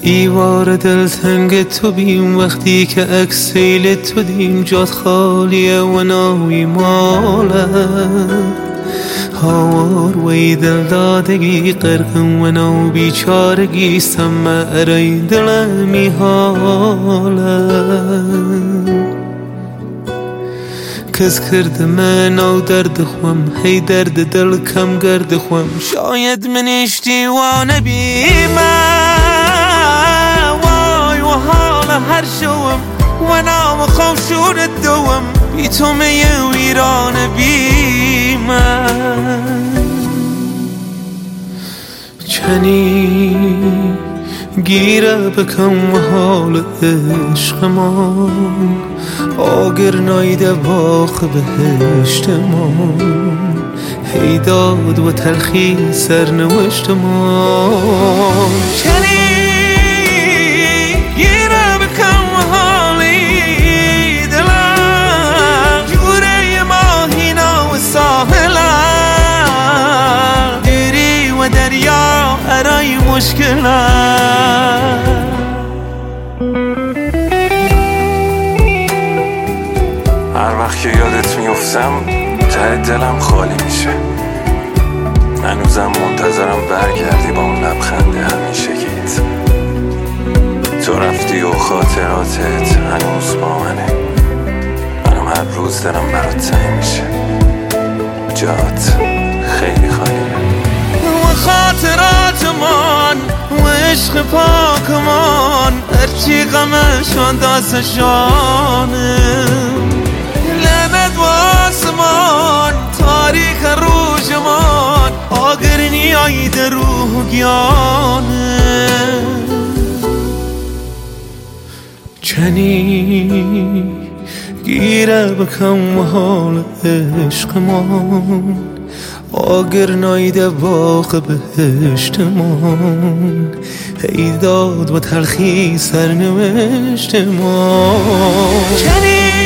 دیوار دلتنگ تو بیم وقتی که عکس سیل تو دیم، جات خالیه و ناوی ماله هاوار وی دل دادگی قرقم و نو بیچارگی سمه ارای دلمی حاله کس کرده من او درد خوام هی درد دل کم گرد خوام شاید منش دیوانه بیمه وای و حال هر شوم و نام خوام شور دوم بی تو میه ویرانه بیمه چنی گیره بکن و حال عشقمان آگر نایده باخ بهشتمان هی داد و تلخی سرنوشتمان چنی گیره بکن و حالی دلم جوره ماهینا و ساحلم دیری و دریا ارای مشکلم هر وقت که یادت میفتم ته دلم خالی میشه هنوزم منتظرم برگردی با اون لبخند همیشگیت تو رفتی و خاطراتت هنوز با منه منم هر روز دلم برات تنگ میشه جات خیلی خالیه و خاطراتمان و عشق پاکمان هرچی غمشان داستشانه لعنت و آسمان تاریخ روشمان آگر نیایید روح گیانه چنی گیره بکن و حال عشقمان آگر نایده باغ بهشتمان هی داد و تلخی سرنوشتمان چنی